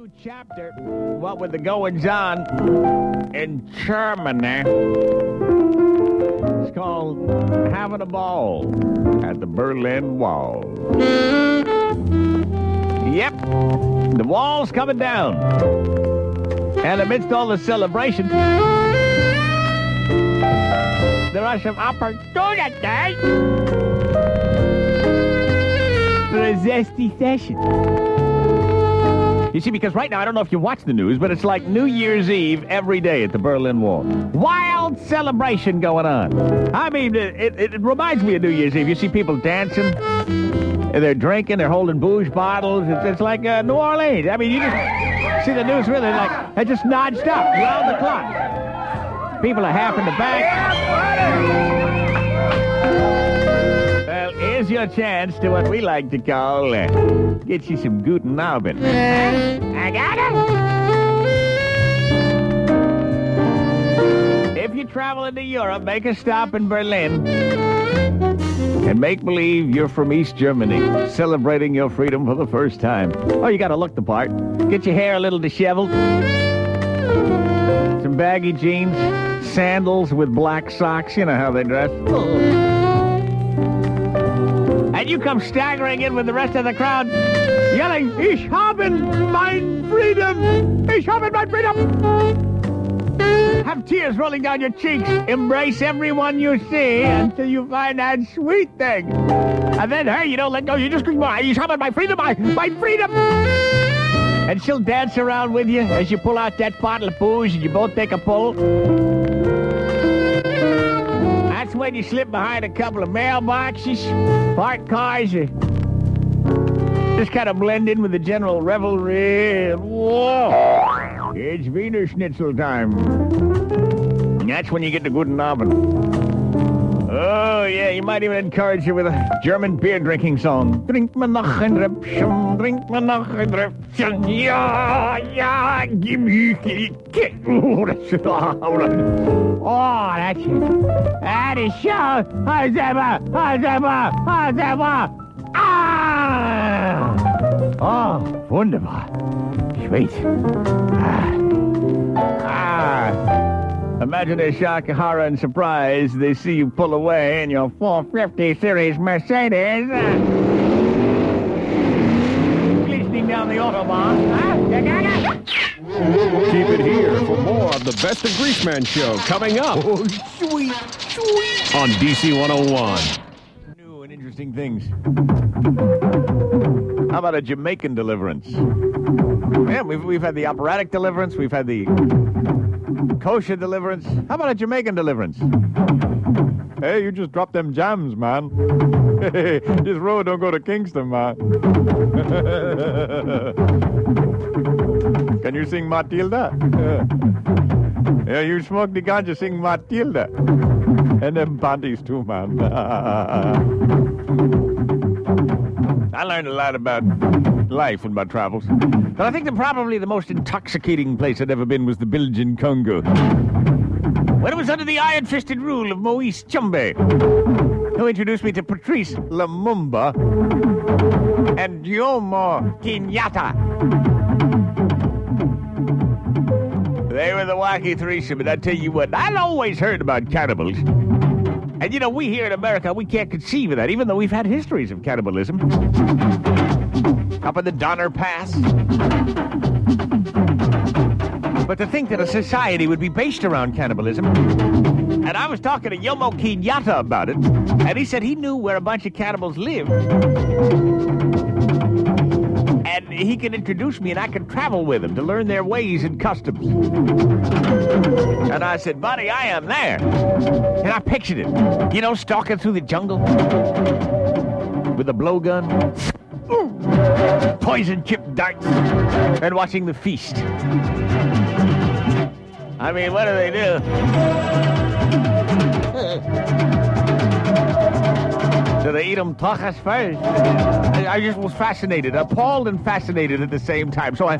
new chapter. What with the goings on in Germany? It's called Having a Ball at the Berlin Wall. Yep, the wall's coming down. And amidst all the celebration, there are some opportunities for a zesty session. You see, because right now, I don't know if you watch the news, but it's like New Year's Eve every day at the Berlin Wall. Wild celebration going on. I mean, it reminds me of New Year's Eve. You see people dancing, and they're drinking, they're holding booze bottles. It's like New Orleans. I mean, you just see the news really like, they're just non-stop, round the clock. People are half in the back. Well, here's your chance to what we like to call, get you some Guten Abend. I got it! If you travel into Europe, make a stop in Berlin and make believe you're from East Germany, celebrating your freedom for the first time. Oh, you gotta look the part. Get your hair a little disheveled. Some baggy jeans, sandals with black socks. You know how they dress. And you come staggering in with the rest of the crowd, yelling, Ich habe mein Freedom! Ich habe mein Freedom! Have tears rolling down your cheeks. Embrace everyone you see until you find that sweet thing. And then, hey, you don't let go. You just scream, Ich habe mein Freedom! My freedom! And she'll dance around with you as you pull out that bottle of booze and you both take a pull. That's when you slip behind a couple of mailboxes, parked cars, just kind of blend in with the general revelry. And whoa, it's Wiener Schnitzel time. And that's when you get the Guten Abend. Oh, yeah, you might even encourage you with a German beer drinking song. Drink me noch ein Röpfchen, drink me noch ein Röpfchen, ja, ja, gemütlich. Oh, that's it. That is so. Ah! Oh, wunderbar. Sweet. Imagine their shock, horror, and surprise. They see you pull away in your 450 Series Mercedes. Glistening down the Autobahn. Keep it here for more of the Best of Greaseman show coming up. Oh, sweet, sweet. On DC 101. New and interesting things. How about a Jamaican deliverance? Yeah, we've had the operatic deliverance. We've had the kosher deliverance. How about a Jamaican deliverance? Hey, you just dropped them jams, man. Hey, this road don't go to Kingston, man. Can you sing Matilda? Yeah, you smoke the ganja, sing Matilda. And them panties too, man. I learned a lot about life in my travels. But I think that probably the most intoxicating place I'd ever been was the Belgian Congo. When it was under the iron-fisted rule of Moise Tshombe, who introduced me to Patrice Lumumba and Jomo Kenyatta. They were the wacky threesome, and I tell you what, I'd always heard about cannibals. And, you know, we here in America, we can't conceive of that, even though we've had histories of cannibalism. Up in the Donner Pass. But to think that a society would be based around cannibalism. And I was talking to Jomo Kenyatta about it, and he said he knew where a bunch of cannibals lived. And he could introduce me, and I could travel with him to learn their ways and customs. And I said, buddy, I am there. And I pictured it. You know, stalking through the jungle with a blowgun, poison chip darts, and watching the feast. I mean, what do they do? Do they eat them tachas first? I just was fascinated, appalled and fascinated at the same time. So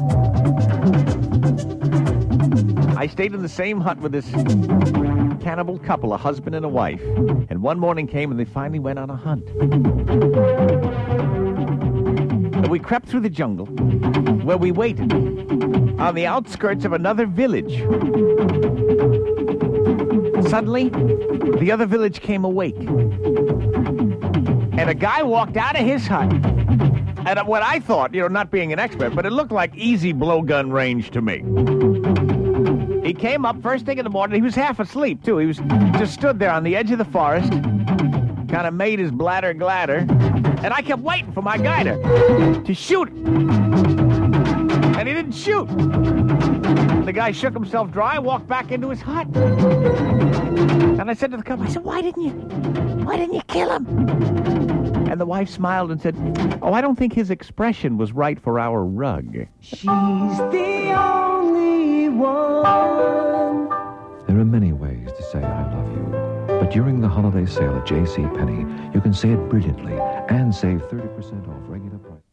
I stayed in the same hut with this cannibal couple, a husband and a wife. And one morning came and they finally went on a hunt. And we crept through the jungle, where we waited, on the outskirts of another village. Suddenly, the other village came awake. And a guy walked out of his hut. And what I thought, not being an expert, but it looked like easy blowgun range to me. He came up first thing in the morning. He was half asleep, too. He was just stood there on the edge of the forest, kind of made his bladder gladder. And I kept waiting for my guy to shoot. And he didn't shoot. The guy shook himself dry, walked back into his hut. And I said to the couple, why didn't you kill him? And the wife smiled and said, oh, I don't think his expression was right for our rug. She's the only one. There are many ways to say I love you. But during the holiday sale at JCPenney, you can say it brilliantly and save 30% off regular price.